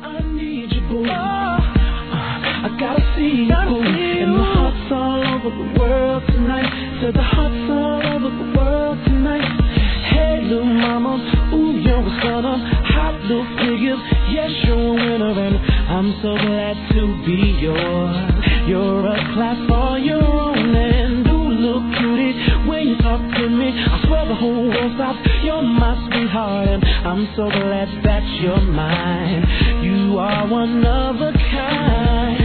I need you, boo. I gotta see you, boo. And the hearts all over the world tonight. Said the hearts all over the world tonight. Hey, little mama, ooh, you're a stunner. Hot little figures, yes, you're a winner. And I'm so glad to be yours. You're a class for your own. And do look cutie when you talk to me. I swear the whole world stops. You're my sweetheart, and I'm so glad that you're mine. You are one of a kind.